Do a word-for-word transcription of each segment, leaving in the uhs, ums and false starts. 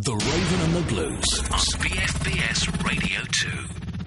The Raven and the Blues on B F B S Radio two.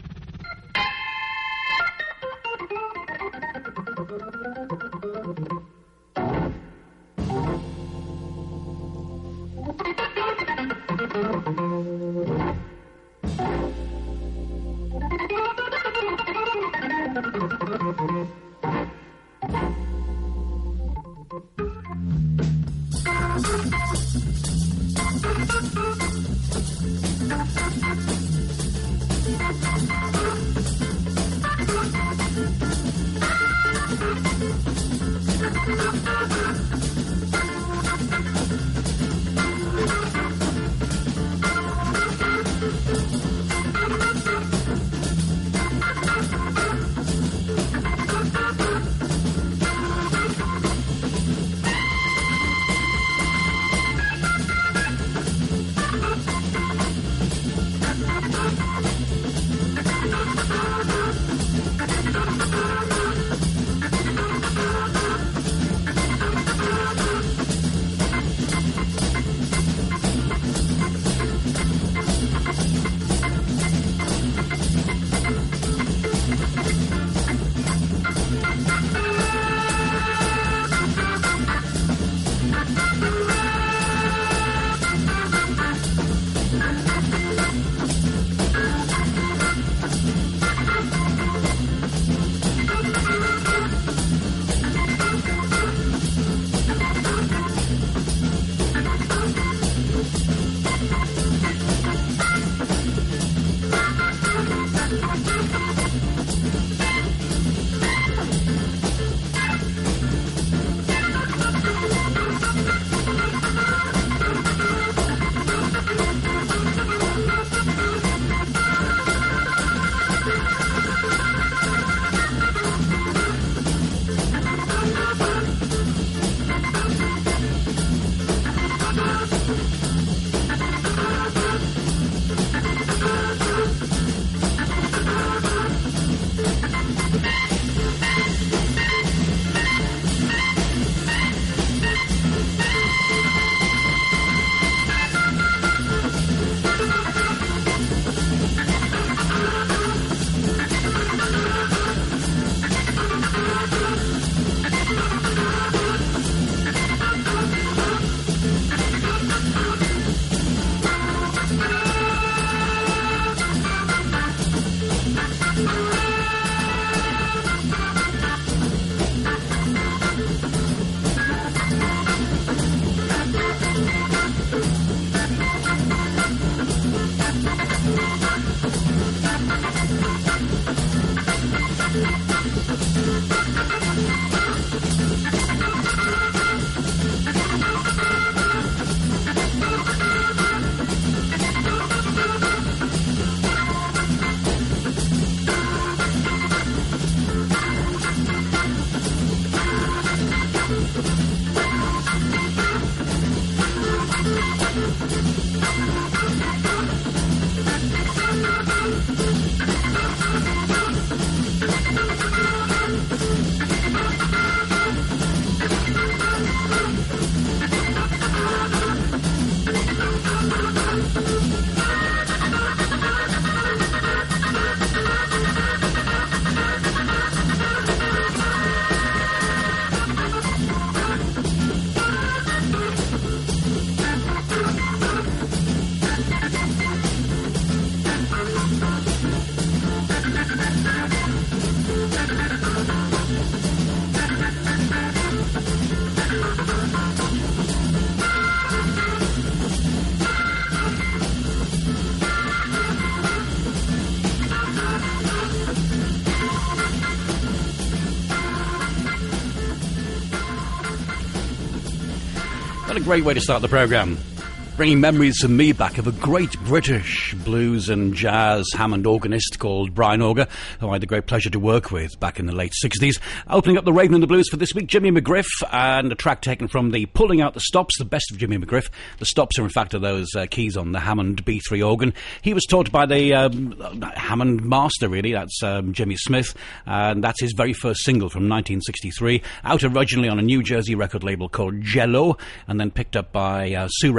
What a great way to start the programme. Bringing memories to me back of a great British blues and jazz Hammond organist called Brian Auger, who I had the great pleasure to work with back in the late sixties. Opening up the Raven and the Blues for this week, Jimmy McGriff, and a track taken from the Pulling Out the Stops, the best of Jimmy McGriff. The stops are, in fact, are those uh, keys on the Hammond B three organ. He was taught by the um, Hammond master, really, that's um, Jimmy Smith, and that's his very first single from nineteen sixty-three, out originally on a New Jersey record label called Jello, and then picked up by uh, Sue Records,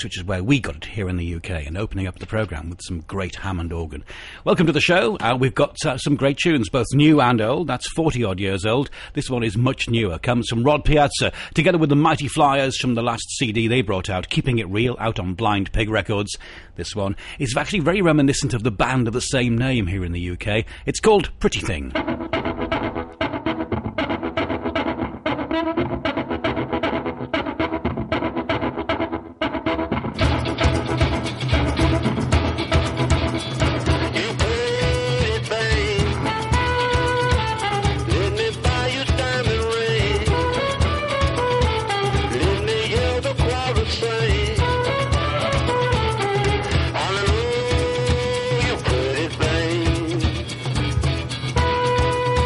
which is where we got it here in the U K, and opening up the programme with some great Hammond organ. Welcome to the show. Uh, we've got uh, some great tunes, both new and old. That's forty-odd years old. This one is much newer. Comes from Rod Piazza, together with the Mighty Flyers from the last C D they brought out, Keeping It Real, out on Blind Pig Records. This one is actually very reminiscent of the band of the same name here in the U K. It's called Pretty Thing. Hallelujah, pretty thing.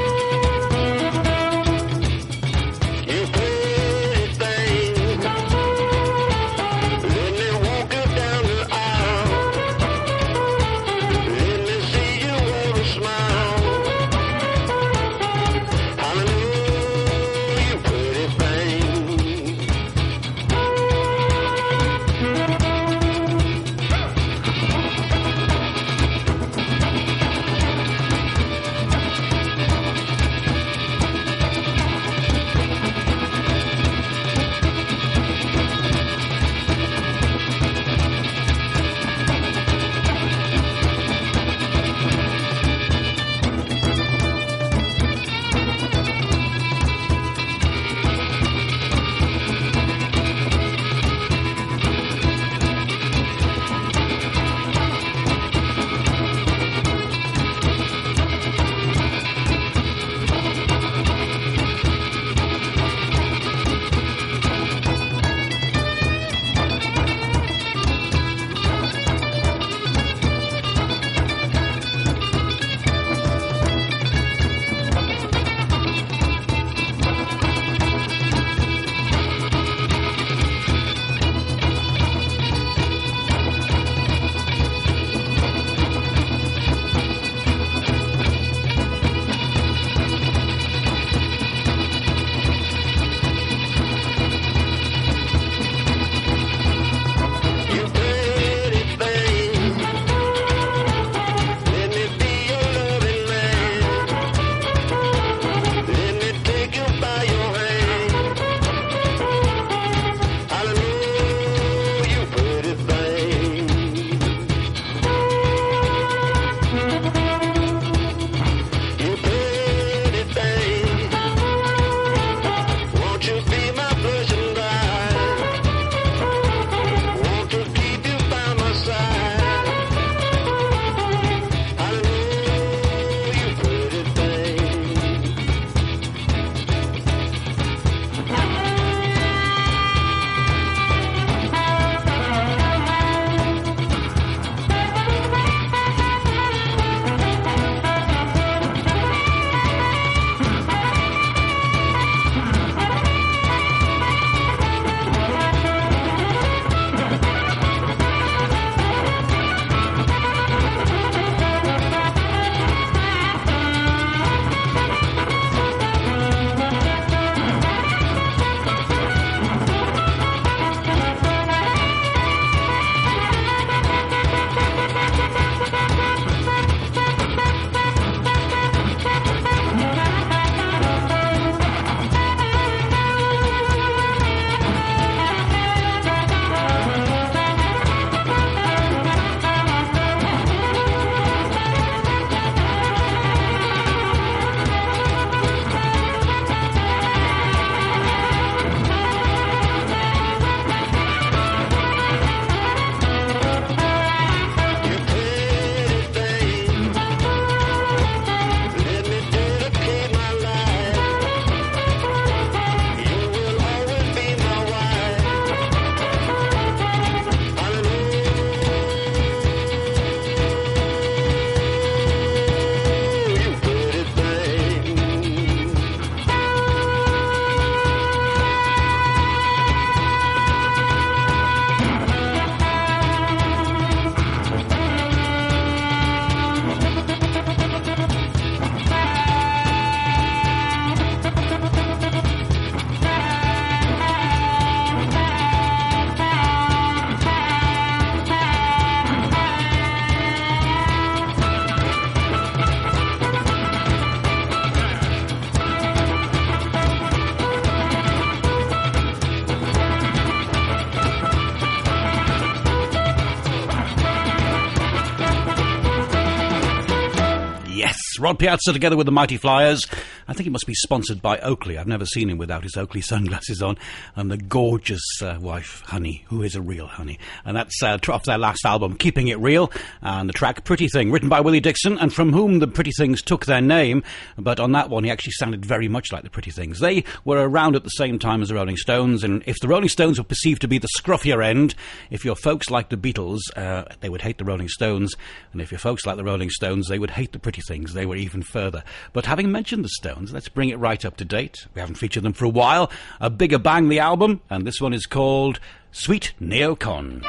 Rod Piazza together with the Mighty Flyers. I think he must be sponsored by Oakley. I've never seen him without his Oakley sunglasses on. And the gorgeous uh, wife, Honey, who is a real honey. And that's uh, off their last album, Keeping It Real. And the track Pretty Thing, written by Willie Dixon, and from whom the Pretty Things took their name. But on that one, he actually sounded very much like the Pretty Things. They were around at the same time as the Rolling Stones. And if the Rolling Stones were perceived to be the scruffier end, if your folks like the Beatles, uh, they would hate the Rolling Stones. And if your folks like the Rolling Stones, they would hate the Pretty Things. They were even further. But having mentioned the Stones, let's bring it right up to date. We haven't featured them for a while. A Bigger Bang, the album, and this one is called Sweet Neocon.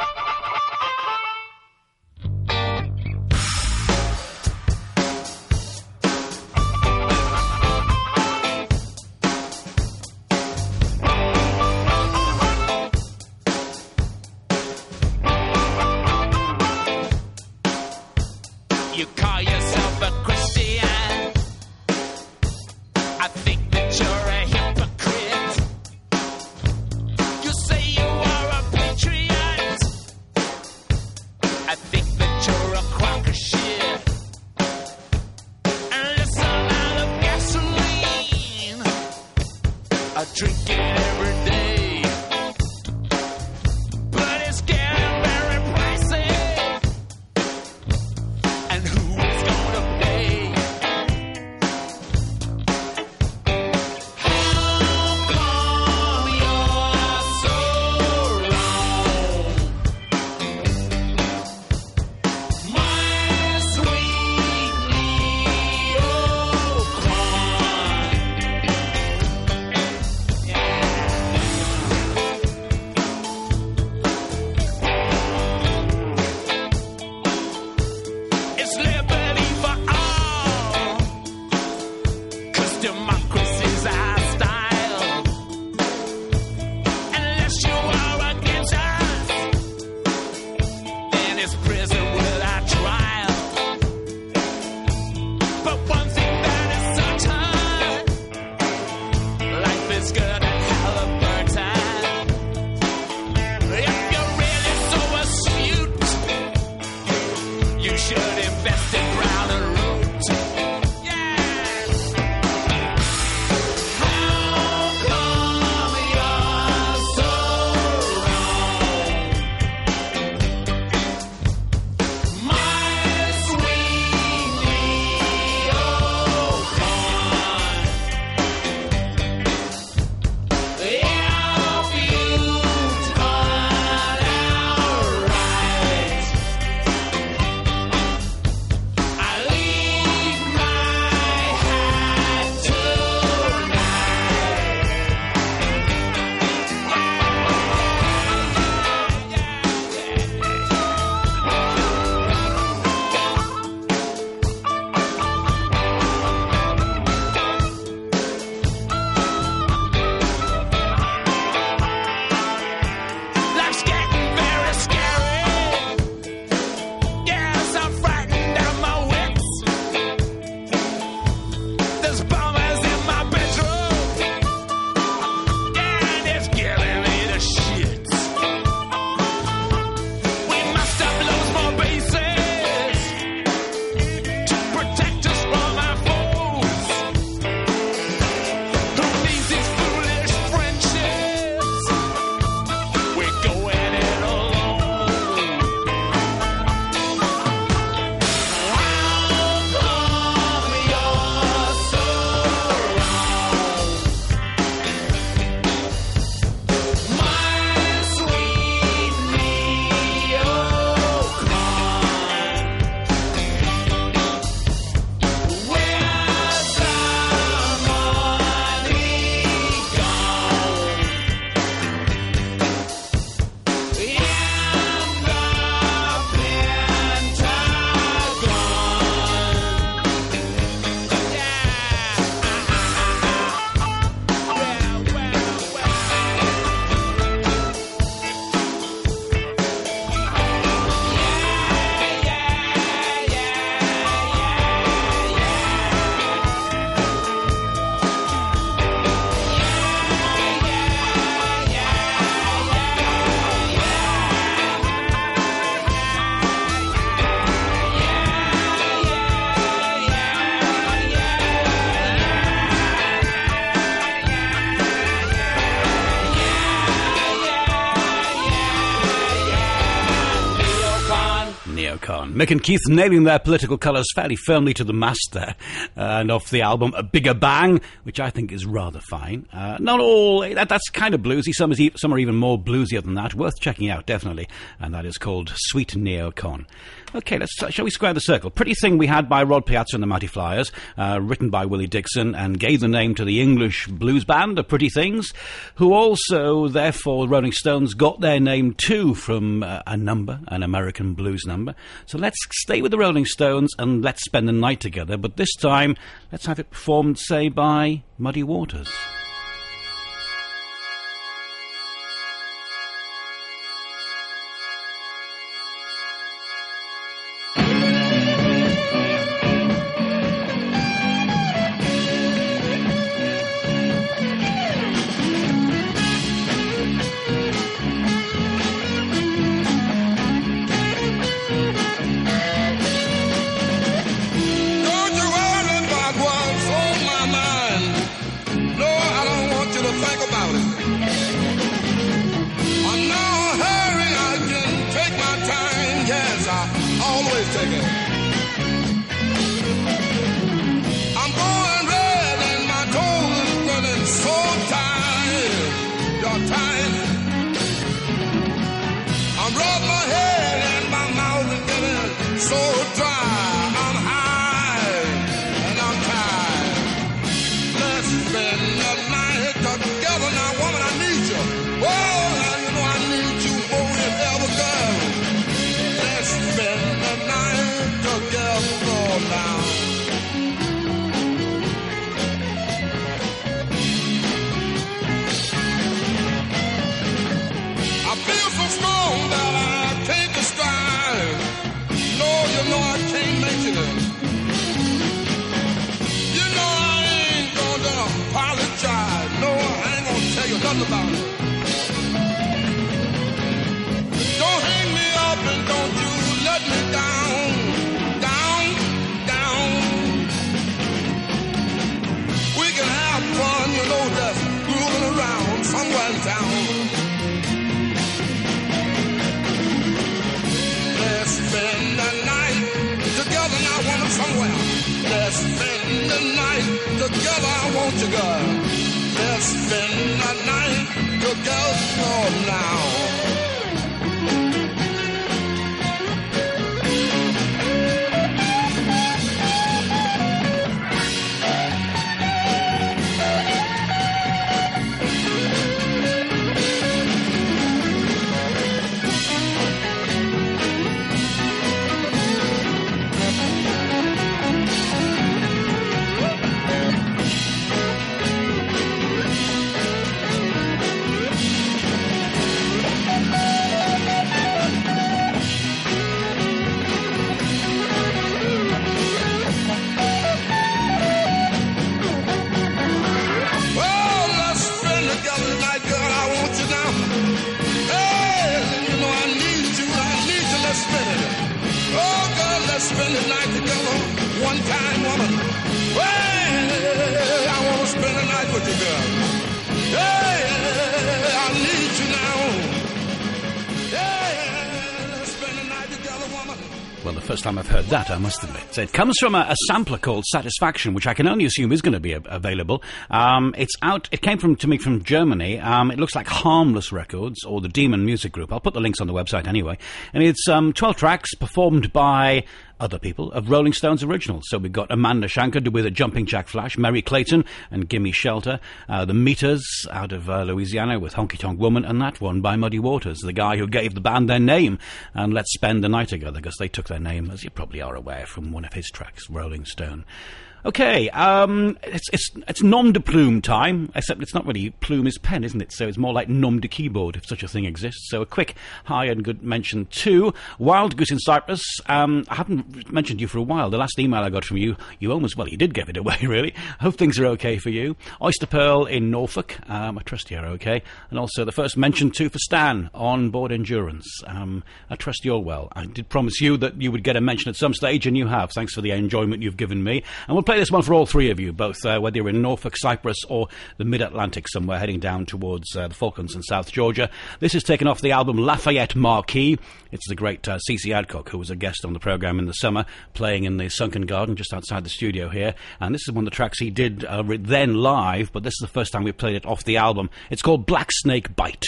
You call yourself a Christian. I think that you're a hypocrite. You say you are a patriot. I think that you're a crock of shit. And listen, out of gasoline, I drink it every day. But it's getting very pricey. And who is gonna pay? How come you're so wrong? My sweet Neocon. It's liberty for all, 'cause democracy's our style. Unless you are against us, then it's prison without trial. But one thing that is certain, life is good at Halliburton. If you're really so astute, you should invest in ground and root. Yeah. How come you're so wrong? Neocon. Mick and Keith nailing their political colours fairly firmly to the mast there. Uh, and off the album, A Bigger Bang, which I think is rather fine. Uh, not all, that, that's kind of bluesy. Some, is e- some are even more bluesier than that. Worth checking out, definitely. And that is called Sweet Neocon. Okay, let's uh, shall we square the circle? Pretty Thing we had by Rod Piazza and the Mighty Flyers, uh, written by Willie Dixon, and gave the name to the English blues band, the Pretty Things, who also, therefore, Rolling Stones got their name too from uh, a number, an American blues number. So let's stay with the Rolling Stones and let's spend the night together, but this time, let's have it performed, say, by Muddy Waters. Time I've heard that, I must admit. So it comes from a, a sampler called Satisfaction, which I can only assume is going to be a- available. Um, it's out, it came from to me from Germany. Um, it looks like Harmless Records, or the Demon Music Group. I'll put the links on the website anyway. And it's um, twelve tracks performed by other people of Rolling Stones originals. So we've got Amanda Shankar with a Jumping Jack Flash, Mary Clayton and Gimme Shelter, uh, the Meters out of uh, Louisiana with Honky Tonk Woman, and that one by Muddy Waters, the guy who gave the band their name, and Let's Spend the Night Together, because they took their name, as you probably are aware, from one of his tracks, Rolling Stone. Okay, um, it's it's it's nom de plume time, except it's not really plume is pen, isn't it? So it's more like nom de keyboard, if such a thing exists. So a quick high and good mention too. Wild Goose in Cyprus. Um, I haven't mentioned you for a while. The last email I got from you, you almost, well, you did give it away, really. Hope things are okay for you. Oyster Pearl in Norfolk. Um, I trust you're okay. And also the first mention too for Stan on Board Endurance. Um, I trust you're well. I did promise you that you would get a mention at some stage, and you have. Thanks for the enjoyment you've given me. And we'll play this one for all three of you, both uh, whether you're in Norfolk, Cyprus, or the mid-Atlantic somewhere, heading down towards uh, the Falklands and South Georgia. This is taken off the album Lafayette Marquis. It's the great uh, C C Adcock, who was a guest on the programme in the summer, playing in the Sunken Garden just outside the studio here. And this is one of the tracks he did uh, then live, but this is the first time we played it off the album. It's called Black Snake Bite.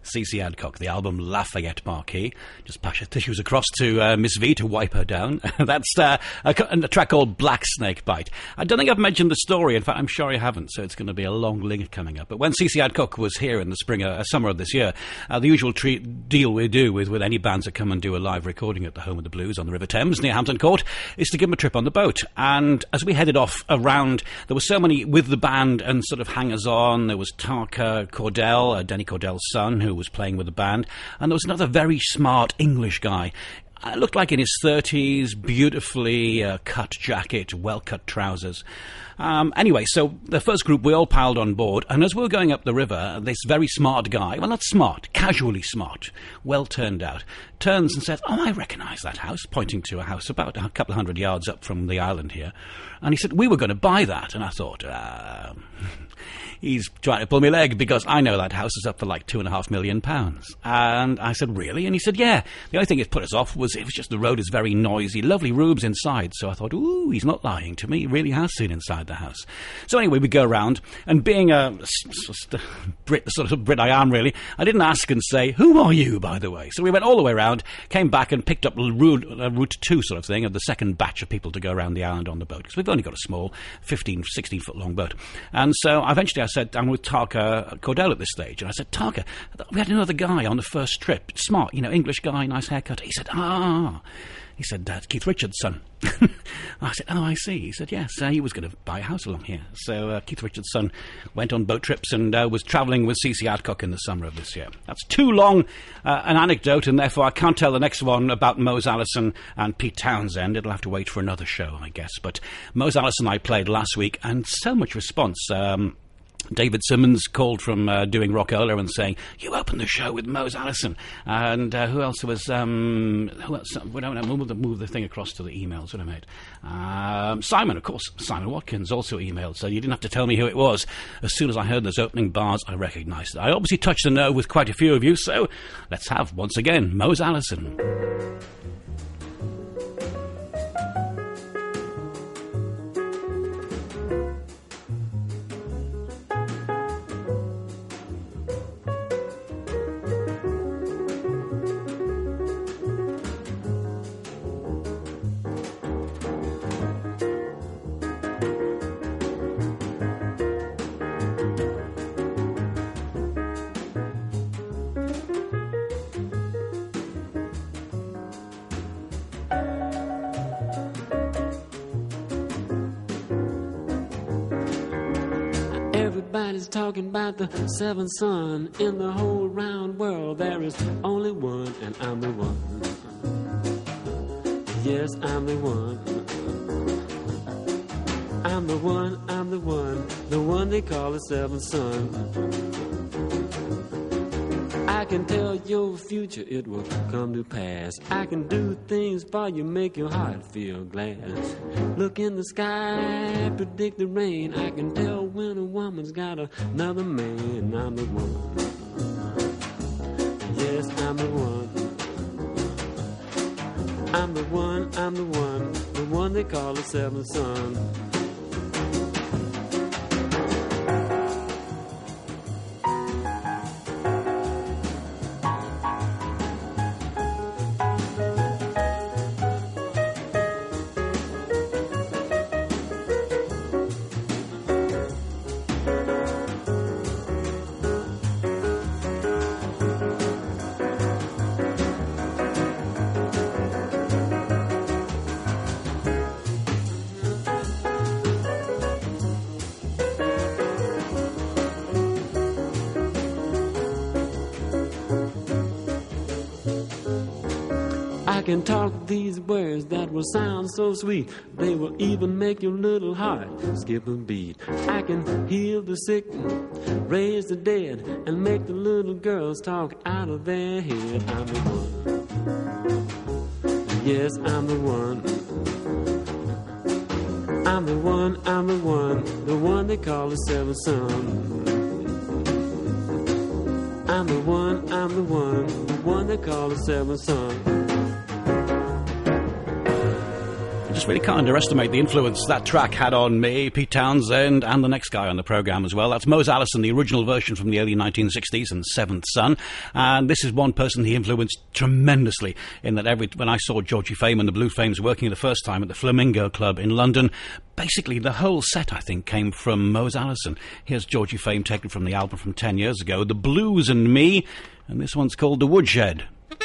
C C Adcock, the album Lafayette Marquis. Just pass your tissues across to uh, Miss V to wipe her down. That's uh, a, a track called Black Snake Bite. I don't think I've mentioned the story. In fact, I'm sure I haven't, so it's going to be a long link coming up. But when C C Adcock was here in the spring, uh, summer of this year, uh, the usual treat, deal we do with, with any bands that come and do a live recording at the Home of the Blues on the River Thames near Hampton Court is to give them a trip on the boat. And as we headed off around, there were so many with the band and sort of hangers-on. There was Tarka Cordell, uh, Denny Cordell's son, who was playing with the band, and there was another very smart English guy. Uh, looked like in his thirties, beautifully uh, cut jacket, well-cut trousers. Um, anyway, so the first group, we all piled on board, and as we were going up the river, this very smart guy, well, not smart, casually smart, well turned out, turns and says, "Oh, I recognise that house," pointing to a house about a couple of hundred yards up from the island here. And he said, "We were going to buy that." And I thought, uh, he's trying to pull me leg, because I know that house is up for like two and a half million pounds. And I said, "Really?" And he said, "Yeah. The only thing that put us off was it was just the road is very noisy, lovely rooms inside." So I thought, ooh, he's not lying to me. He really has seen inside the house. So anyway, we go around, and being a Brit, the sort of Brit I am really, I didn't ask and say, "Who are you, by the way?" So we went all the way around, came back and picked up route, uh, route two sort of thing of the second batch of people to go around the island on the boat, because we've only got a small fifteen, sixteen foot long boat. And so eventually I said, I'm with Tarka Cordell at this stage, and I said, "Tarka, we had another guy on the first trip, smart, you know, English guy, nice haircut." He said, "Ah." He said, "That's Keith Richards' son." I said, "Oh, I see." He said, "Yes, uh, he was going to buy a house along here." So uh, Keith Richards' son went on boat trips and uh, was travelling with C C Adcock in the summer of this year. That's too long uh, an anecdote, and therefore I can't tell the next one about Mose Allison and Pete Townsend. It'll have to wait for another show, I guess. But Mose Allison I played last week, and so much response. Um... David Simmons called from uh, doing Rockola and saying, "You opened the show with Mose Allison." And uh, who else was... Um, who else? We don't know. Move the, move the thing across to the emails that I made. Um, Simon, of course. Simon Watkins also emailed, so you didn't have to tell me who it was. As soon as I heard those opening bars, I recognised it. I obviously touched the nerve with quite a few of you, so let's have, once again, Mose Allison. Everybody's talking about the seventh son. In the whole round world there is only one, and I'm the one. Yes, I'm the one. I'm the one, I'm the one, the one they call the seventh son. I can tell your future, it will come to pass. I can do things for you, make your heart feel glad. Look in the sky, predict the rain. I can tell when a woman's got another man. I'm the one. Yes, I'm the one. I'm the one, I'm the one, the one they call the seventh son. I can talk these words that will sound so sweet. They will even make your little heart skip a beat. I can heal the sick, raise the dead, and make the little girls talk out of their head. I'm the one. Yes, I'm the one. I'm the one, I'm the one, the one they call the seventh son. I'm the one, I'm the one, the one they call the seventh son. Just really can't underestimate the influence that track had on me, Pete Townsend, and the next guy on the programme as well. That's Mose Allison, the original version from the early nineteen sixties, and Seventh Son. And this is one person he influenced tremendously, in that every when I saw Georgie Fame and the Blue Flames working the first time at the Flamingo Club in London, basically the whole set, I think, came from Mose Allison. Here's Georgie Fame taken from the album from ten years ago, The Blues and Me, and this one's called The Woodshed.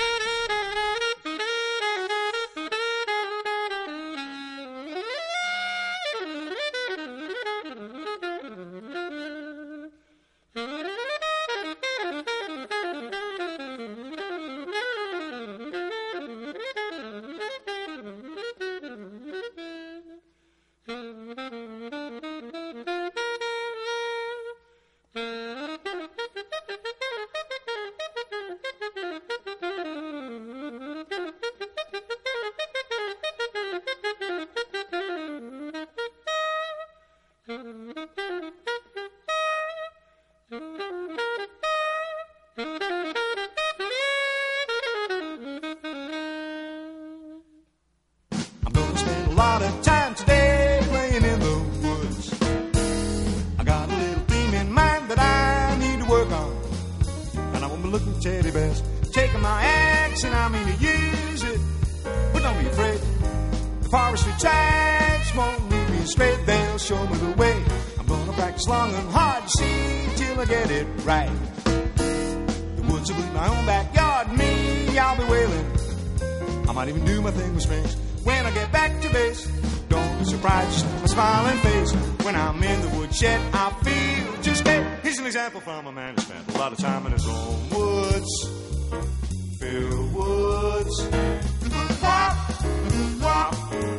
From a man who spent a lot of time in his own woods, Phil Woods. Wop, wop,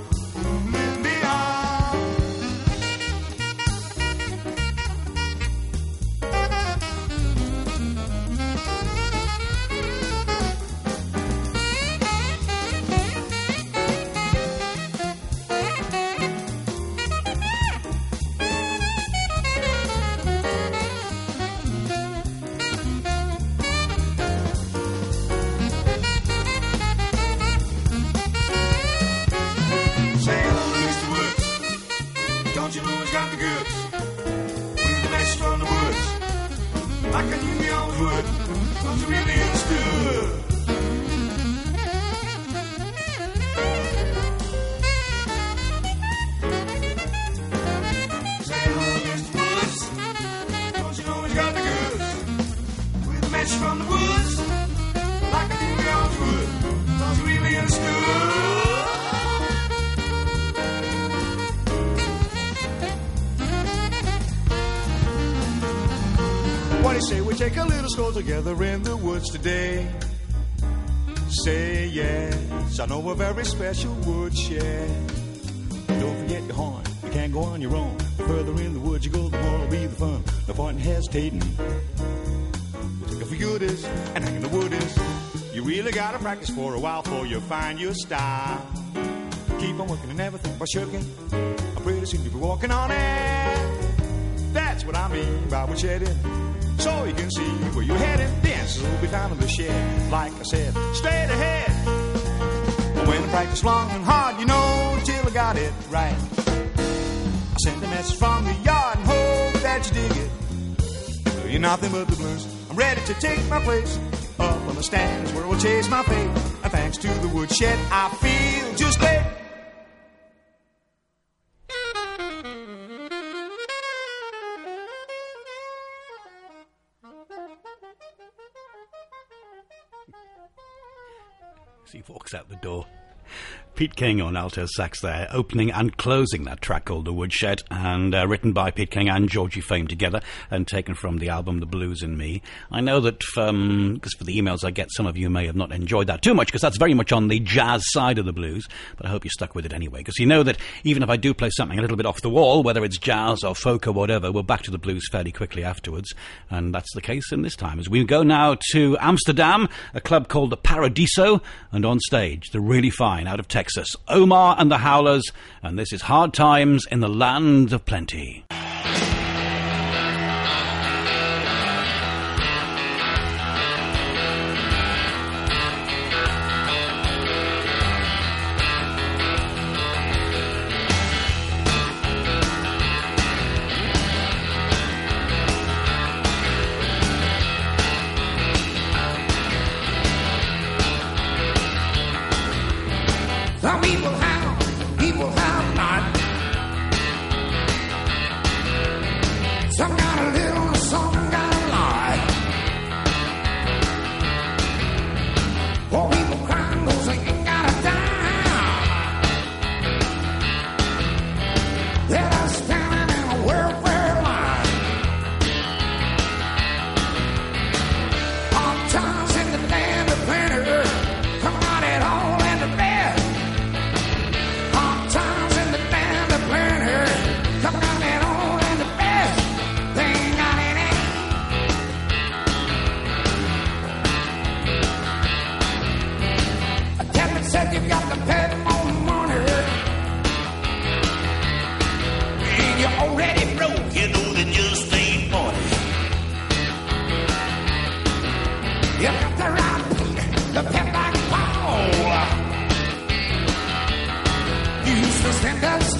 together in the woods today. Say yes, I know a very special woodshed. Don't forget your horn, you can't go on your own. The further in the woods you go, the more will be the fun. No point in hesitating. Look for goodies and hang in the woodies. You really gotta practice for a while before you find your style. Keep on working and never think about shirking. Pretty soon you'll be walking on it. That's what I mean by woodshedding. So you can see where you're headed. The answers will be found in the shed. Like I said, straight ahead. But when I practice long and hard, you know, till I got it right. I send a message from the yard and hope that you dig it. You're nothing but the blues. I'm ready to take my place. Up on the stands where we'll chase my fate. And thanks to the woodshed, I feel just great. He walks out the door. Pete King on alto sax there, opening and closing that track called The Woodshed, and uh, written by Pete King and Georgie Fame together, and taken from the album The Blues and Me. I know that, um, because for the emails I get, some of you may have not enjoyed that too much, because that's very much on the jazz side of the blues, but I hope you're stuck with it anyway, because you know that even if I do play something a little bit off the wall, whether it's jazz or folk or whatever, we're back to the blues fairly quickly afterwards, and that's the case in this time. As we go now to Amsterdam, a club called the Paradiso, and on stage, the really fine, out of Texas, Omar and the Howlers, and this is Hard Times in the Land of Plenty.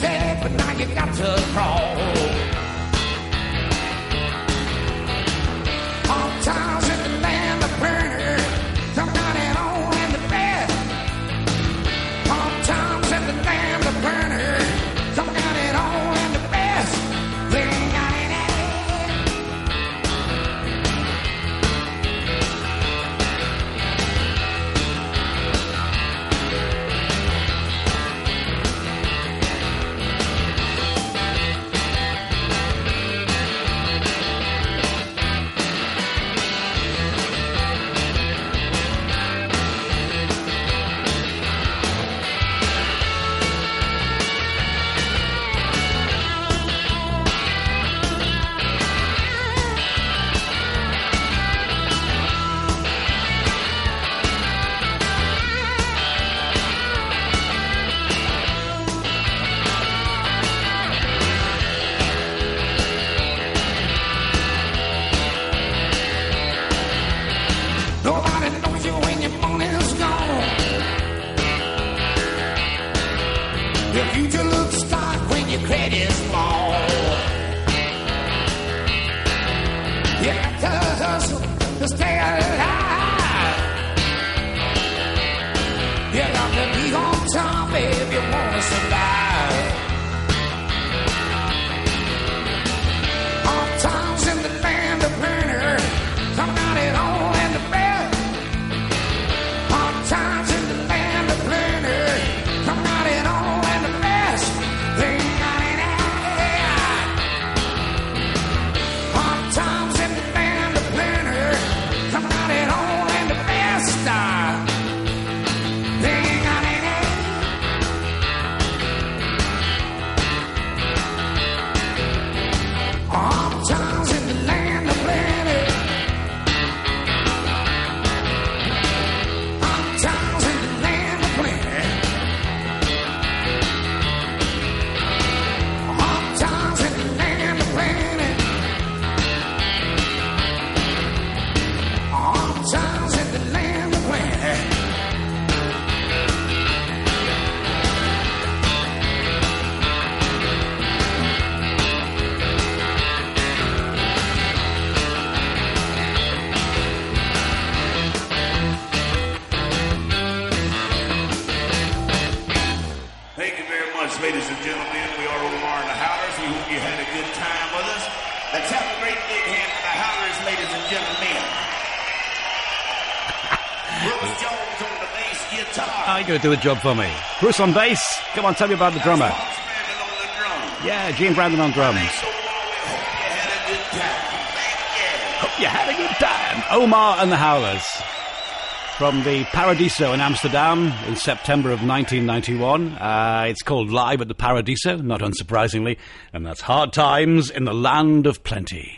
take, but now you got to crawl. Hard times in the land of burner, come got it on in the bed. Hard times in the land of burner, come got it on in the best. They ain't got it. Nobody knows you when your money's gone. Your future looks dark when your credit's flawed. You got to hustle to stay alive. You got to be on top if you want to survive. Hard times in the land of burner, come out it all in the bed. Hard times in the land of burner, come out it all in the best. They ain't got it out. Hard times in the land of burner, come out it all in the best. They ain't got it out. Hard times in the land of burner. Hard times in the land of plenty. Hard times in the land of plenty. Hard times in the land of plenty. Thank you very much, ladies and gentlemen. We are Omar and the Howlers. We hope you had a good time with us. Let's have a great big hand for the Howlers, ladies and gentlemen. Bruce Jones on the bass guitar. Are you going to do the job for me? Bruce on bass. Come on, tell me about the drummer. Fox Brandon on the drums. Yeah, Gene Brandon on drums. So long, we hope you had a good time. Thank you. Hope you had a good time. Omar and the Howlers. From the Paradiso in Amsterdam in September of nineteen ninety-one. Uh, it's called Live at the Paradiso, not unsurprisingly. And that's Hard Times in the Land of Plenty.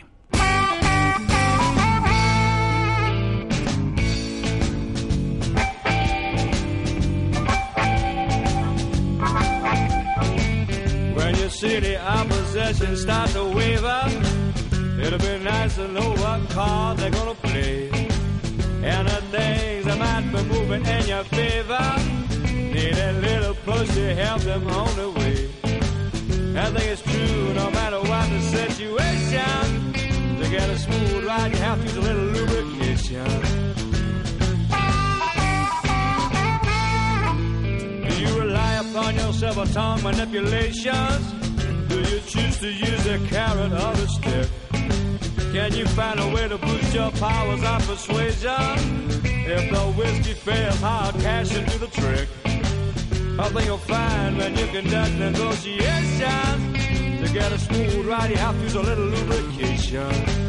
When you see the opposition start to waver, it'll be nice to know what card they're gonna play. And the things that might be moving in your favor need a little push to help them on the way. I think it's true, no matter what the situation, to get a smooth ride you have to use a little lubrication. Do you rely upon your silver-tongue manipulations? Do you choose to use a carrot or a stick? Can you find a way to boost your powers of persuasion? If the whiskey fails, hard cash into the trick. I think you'll find when you conduct negotiations, to get a smooth ride you have to use a little lubrication.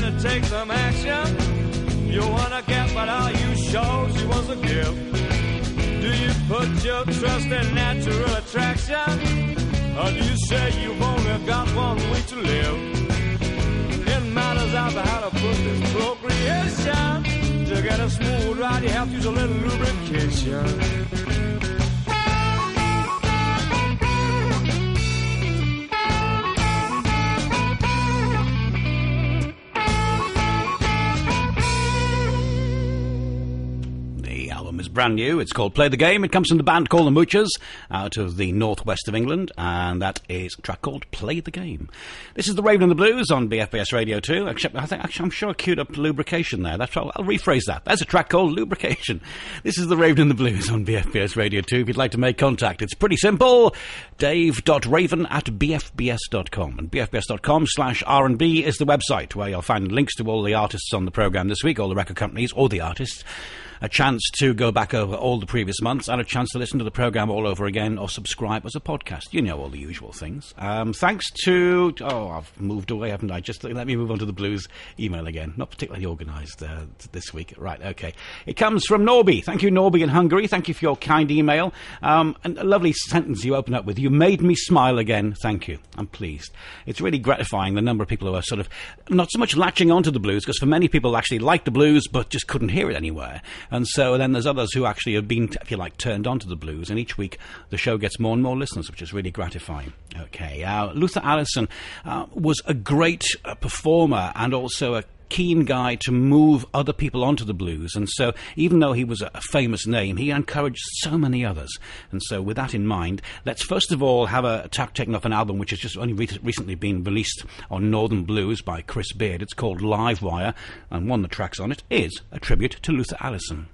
to take some action. You wanna get, but are you sure she wants to give? Do you put your trust in natural attraction? Or do you say you've only got one week to live? It matters out how to put this procreation. To get a smooth ride, you have to use a little lubrication. Is brand new. It's called Play the Game. It comes from the band called the Moochers out of the northwest of England, and that is a track called Play the Game. This is the Raven and the Blues on B F B S Radio two. Except I think actually I'm sure I queued up lubrication there. That's right. I'll rephrase that. There's a track called Lubrication. This is the Raven and the Blues on B F B S Radio two. If you'd like to make contact, it's pretty simple. Dave dot raven at b f b s dot com, and b f b s dot com slash R and B is the website where you'll find links to all the artists on the programme this week, all the record companies, or the artists. A chance to go back over all the previous months, and a chance to listen to the programme all over again, or subscribe as a podcast. You know all the usual things. Um, thanks to... Oh, I've moved away, haven't I? Just let me move on to the Blues email again. Not particularly organised uh, this week. Right, okay. It comes from Norby. Thank you, Norby in Hungary. Thank you for your kind email. Um, and a lovely sentence you open up with. You made me smile again. Thank you. I'm pleased. It's really gratifying, the number of people who are sort of not so much latching onto the blues, because for many people actually like the blues, but just couldn't hear it anywhere. And so then there's others who actually have been, if you like, turned on to the blues, and each week the show gets more and more listeners, which is really gratifying. Okay, uh, Luther Allison uh, was a great uh, performer and also a keen guy to move other people onto the blues, and so even though he was a famous name, he encouraged so many others. And so with that in mind, let's first of all have a track taken off an album which has just only re- recently been released on Northern Blues by Chris Beard. It's called Live Wire, and one of the tracks on it is a tribute to Luther Allison.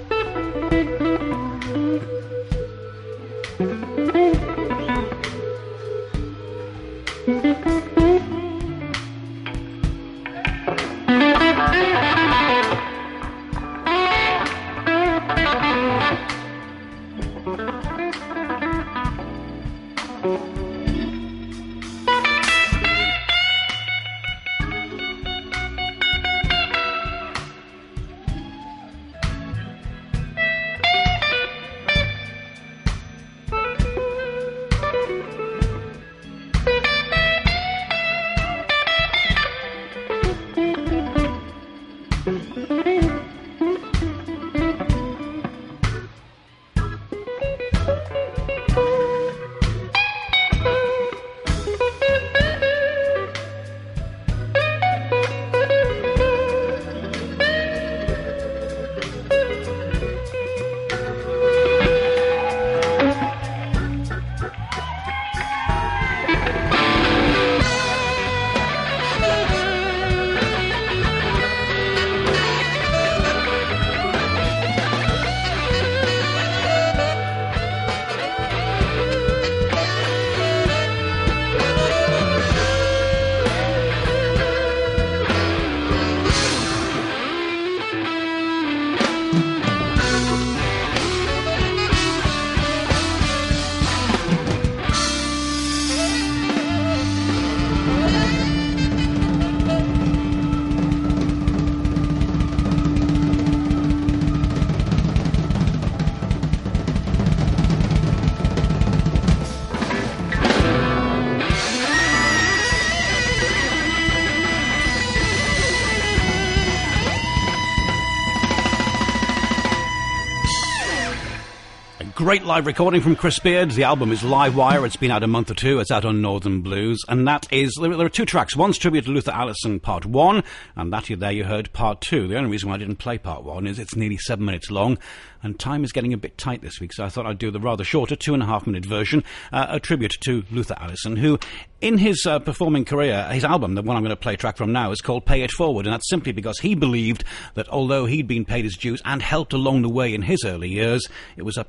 Great live recording from Chris Beard. The album is Live Wire. It's been out a month or two. It's out on Northern Blues. And that is, there are two tracks. One's tribute to Luther Allison, part one. And that you there you heard part two. The only reason why I didn't play part one is it's nearly seven minutes long. And time is getting a bit tight this week. So I thought I'd do the rather shorter two and a half minute version. Uh, a tribute to Luther Allison, who in his uh, performing career, his album, the one I'm going to play a track from now, is called Pay It Forward. And that's simply because he believed that although he'd been paid his dues and helped along the way in his early years, it was up to him to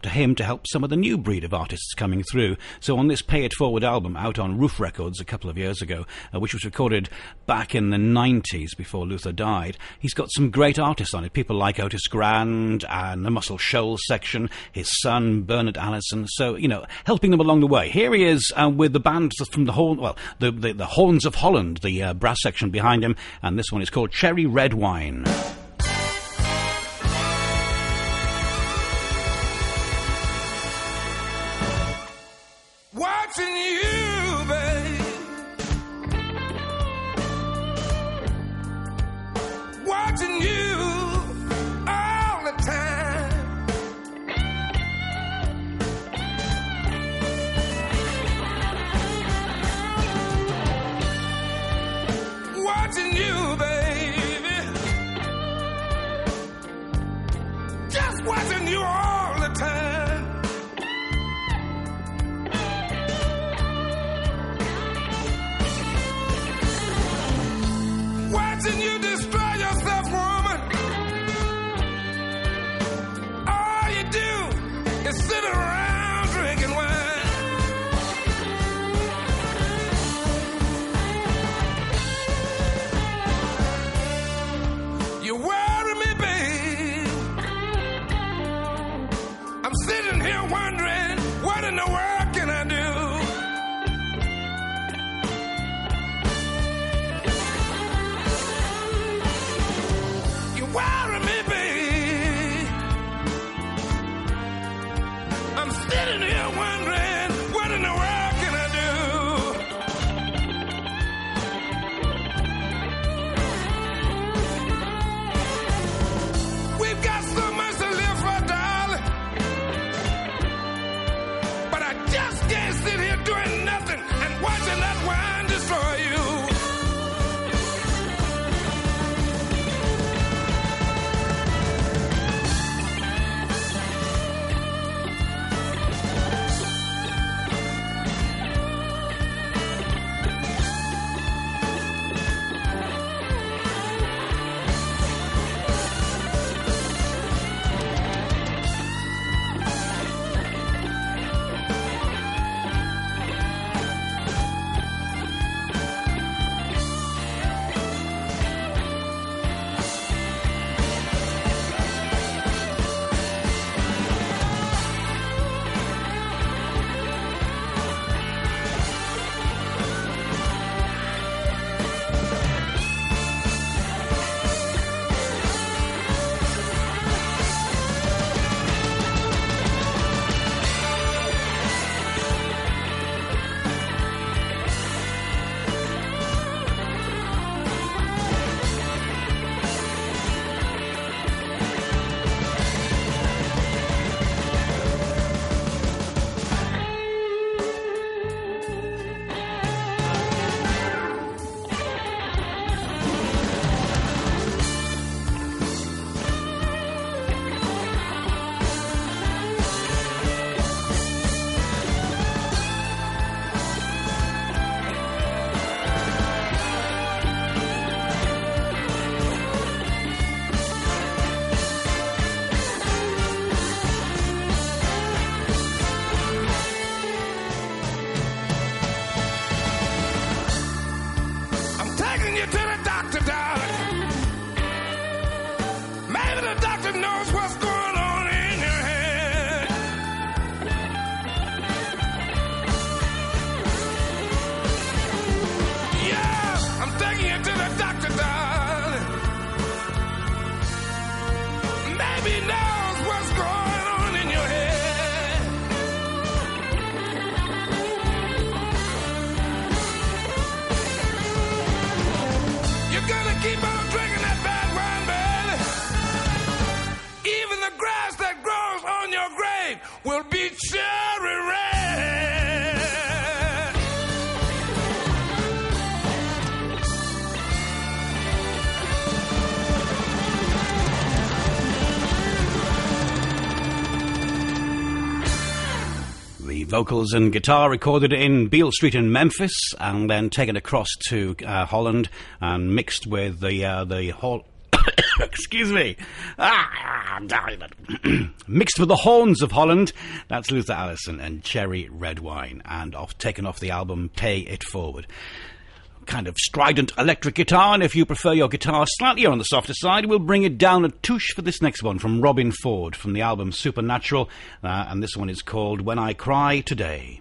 to help some of the new breed of artists coming through. So on this Pay It Forward album, out on Roof Records a couple of years ago, uh, which was recorded back in the nineties before Luther died, he's got some great artists on it. People like Otis Grand and the Muscle Shoals section, his son Bernard Allison. So, you know, helping them along the way. Here he is uh, with the band from the Horn, well, the, the, the Horns of Holland, the uh, brass section behind him, and this one is called Cherry Red Wine. Watching you, babe. Watching you all the time. Watching you, baby. Just watching you all the time. Watching you destroy yourself, woman. All you do is sit around drinking wine. You worry me, babe. I'm sitting here wondering, what in the world can I do? Worry me, babe. I'm sitting here wondering, what in the world can I do? We've got so much to live for, darling. But I just can't sit here doing nothing and watching that wine destroy you. Will be cherry red. The vocals and guitar recorded in Beale Street in Memphis and then taken across to uh, Holland and mixed with the uh, the Hall Excuse me. Ah, mixed with the horns of Holland, that's Luther Allison and Cherry Red Wine, and off taken off the album Pay It Forward. Kind of strident electric guitar, and if you prefer your guitar slightly on the softer side, we'll bring it down a touche for this next one from Robin Ford from the album Supernatural, uh, and this one is called When I Cry Today.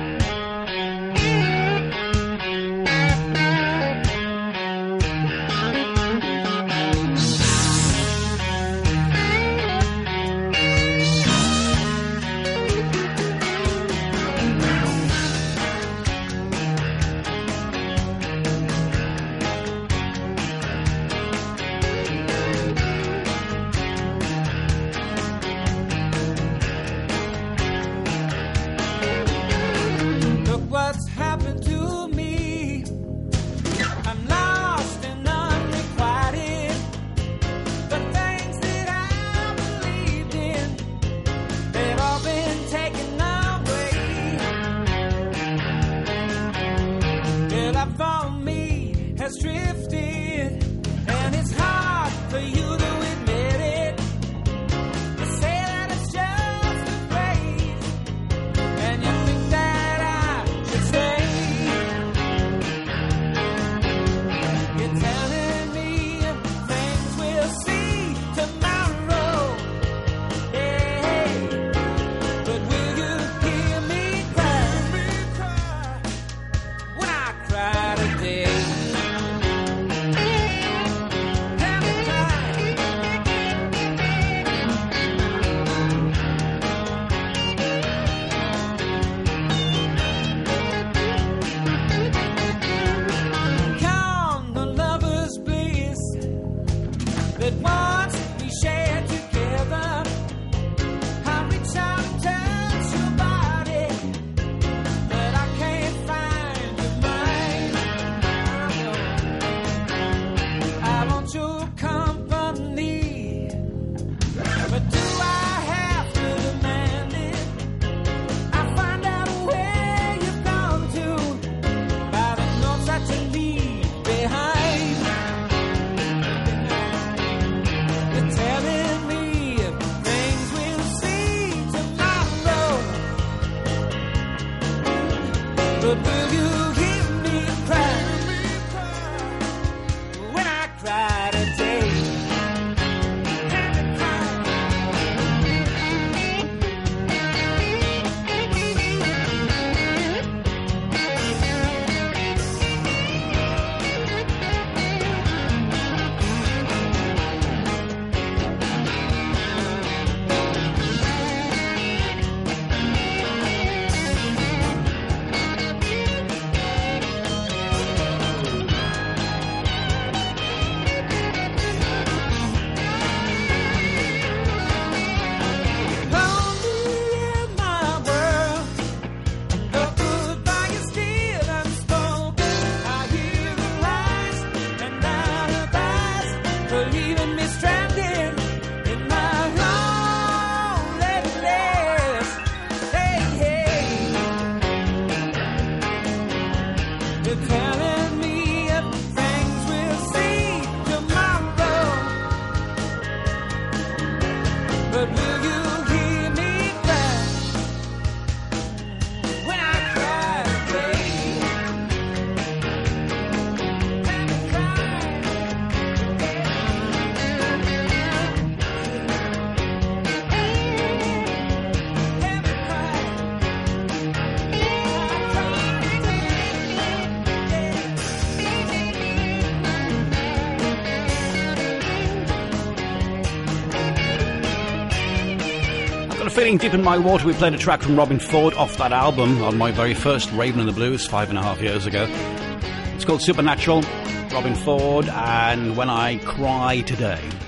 Feeling deep in my water, we played a track from Robin Ford off that album on my very first Raven and the Blues five and a half years ago. It's called Supernatural, Robin Ford, and When I Cry Today.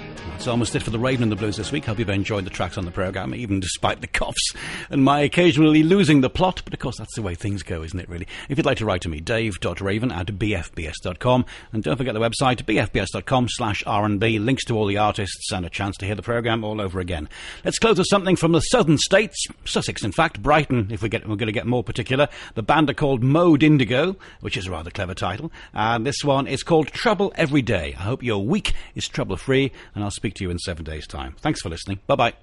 That's almost it for the Raven and the Blues this week. Hope you've enjoyed the tracks on the programme, even despite the coughs and my occasionally losing the plot. But of course, that's the way things go, isn't it, really? If you'd like to write to me, dave dot raven at b f b s dot com. And don't forget the website, b f b s dot com slash r and b. Links to all the artists and a chance to hear the programme all over again. Let's close with something from the southern states, Sussex, in fact, Brighton, if we get, we're going to get more particular. The band are called Mode Indigo, which is a rather clever title. And this one is called Trouble Every Day. I hope your week is trouble-free, and I'll speak to you in seven days' time. Thanks for listening. Bye-bye.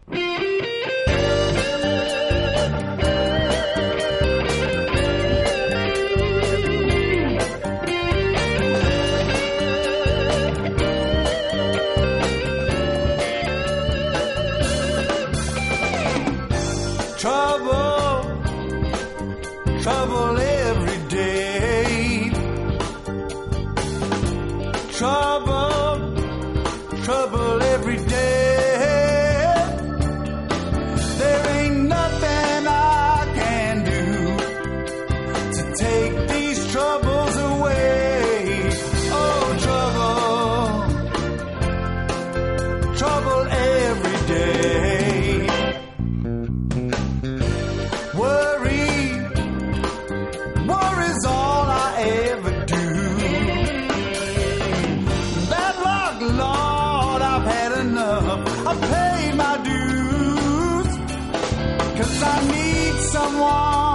Trouble, trouble every day. Trouble, trouble every day. There ain't nothing I can do to take these troubles away. Oh, trouble, trouble every day. Worry, worry's all I ever do. Bad luck, Lord, I've had enough. I've paid my dues. 'Cause I need someone